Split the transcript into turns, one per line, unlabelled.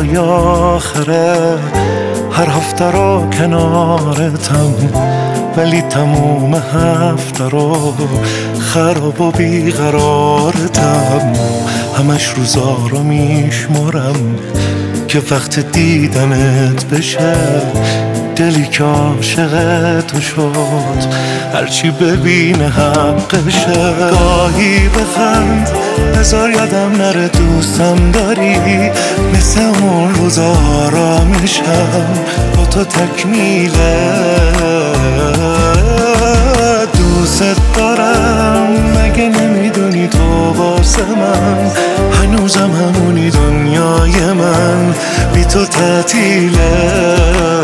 روزای آخره، هر هفته رو کنارتم ولی تموم هفته رو خراب و بیقرارتم. همش روزا رو میشمرم که وقت دیدنت بشه، دلی که عاشق تو شد هرچی ببینه حقشه. گاهی بخند بذار یادم نره دوستم داری، مثل اون روزا آرامشم با تو تکمیله. دوست دارم مگه نمیدونی تو واسه من هنوزم همونی، دنیای من بی تو تعطیله.